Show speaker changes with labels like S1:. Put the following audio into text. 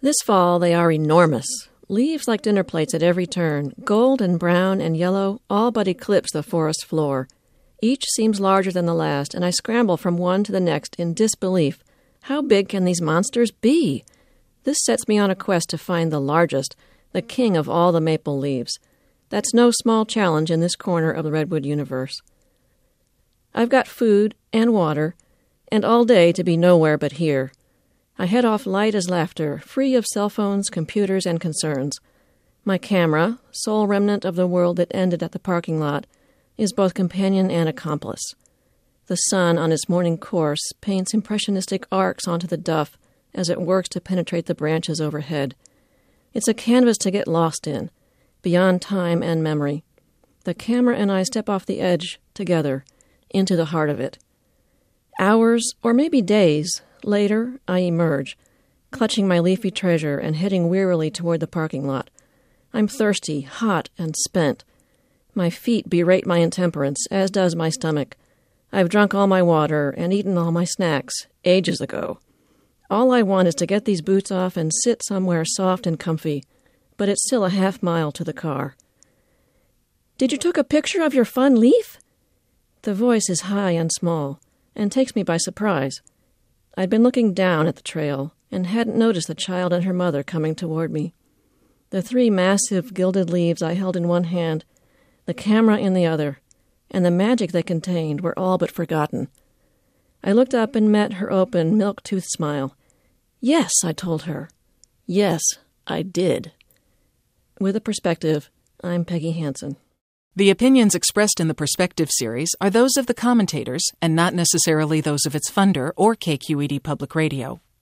S1: This fall they are enormous. Leaves like dinner plates at every turn, gold and brown and yellow, all but eclipse the forest floor. Each seems larger than the last, and I scramble from one to the next in disbelief. How big can these monsters be? This sets me on a quest to find the largest, the king of all the maple leaves. That's no small challenge in this corner of the redwood universe. I've got food and water, and all day to be nowhere but here. I head off light as laughter, free of cell phones, computers, and concerns. My camera, sole remnant of the world that ended at the parking lot, is both companion and accomplice. The sun, on its morning course, paints impressionistic arcs onto the duff as it works to penetrate the branches overhead. It's a canvas to get lost in, beyond time and memory. The camera and I step off the edge, together, into the heart of it. Hours, or maybe days, later, I emerge, clutching my leafy treasure and heading wearily toward the parking lot. I'm thirsty, hot, and spent. My feet berate my intemperance, as does my stomach. I've drunk all my water and eaten all my snacks, ages ago. All I want is to get these boots off and sit somewhere soft and comfy, but it's still a half-mile to the car. "Did you take a picture of your fun leaf?" The voice is high and small, and takes me by surprise. I'd been looking down at the trail and hadn't noticed the child and her mother coming toward me. The 3 massive gilded leaves I held in one hand, the camera in the other, and the magic they contained were all but forgotten. I looked up and met her open, milk-toothed smile. "Yes," I told her. "Yes, I did." With a perspective, I'm Peggy Hansen.
S2: The opinions expressed in the Perspective series are those of the commentators and not necessarily those of its funder or KQED Public Radio.